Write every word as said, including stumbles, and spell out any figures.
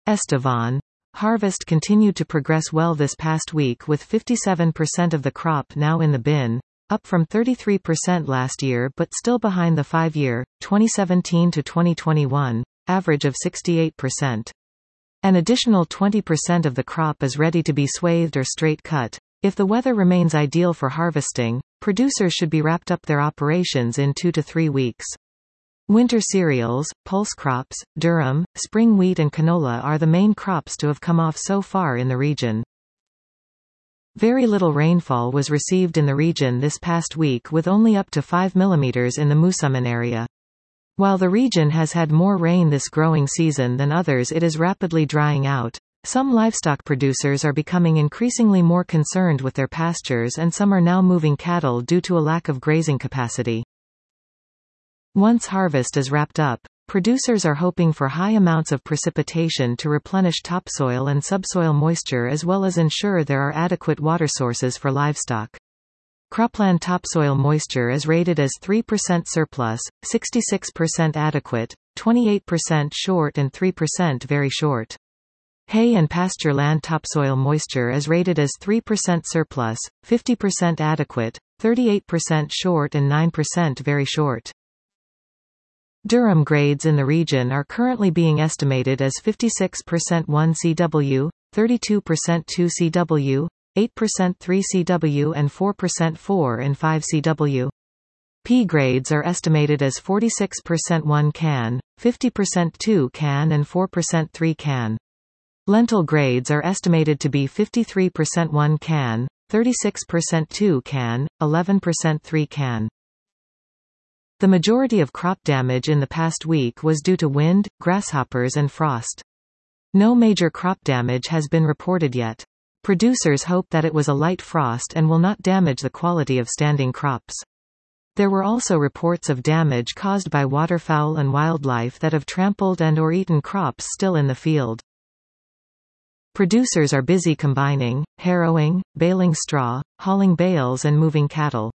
Estevan. Harvest continued to progress well this past week with fifty-seven percent of the crop now in the bin, up from thirty-three percent last year but still behind the five-year, twenty seventeen to twenty twenty-one, average of sixty-eight percent. An additional twenty percent of the crop is ready to be swathed or straight cut. If the weather remains ideal for harvesting, producers should be wrapped up their operations in two to three weeks. Winter cereals, pulse crops, durum, spring wheat and canola are the main crops to have come off so far in the region. Very little rainfall was received in the region this past week with only up to five millimeters in the Musaman area. While the region has had more rain this growing season than others, it is rapidly drying out. Some livestock producers are becoming increasingly more concerned with their pastures and some are now moving cattle due to a lack of grazing capacity. Once harvest is wrapped up, producers are hoping for high amounts of precipitation to replenish topsoil and subsoil moisture as well as ensure there are adequate water sources for livestock. Cropland topsoil moisture is rated as three percent surplus, sixty-six percent adequate, twenty-eight percent short and three percent very short. Hay and pasture land topsoil moisture is rated as three percent surplus, fifty percent adequate, thirty-eight percent short and nine percent very short. Durum grades in the region are currently being estimated as fifty-six percent one C W, thirty-two percent two C W, eight percent three C W and four percent four and five C W. P grades are estimated as forty-six percent one can, fifty percent two can and four percent three can. Lentil grades are estimated to be fifty-three percent one can, thirty-six percent two can, eleven percent three can. The majority of crop damage in the past week was due to wind, grasshoppers and frost. No major crop damage has been reported yet. Producers hope that it was a light frost and will not damage the quality of standing crops. There were also reports of damage caused by waterfowl and wildlife that have trampled and or eaten crops still in the field. Producers are busy combining, harrowing, baling straw, hauling bales and moving cattle.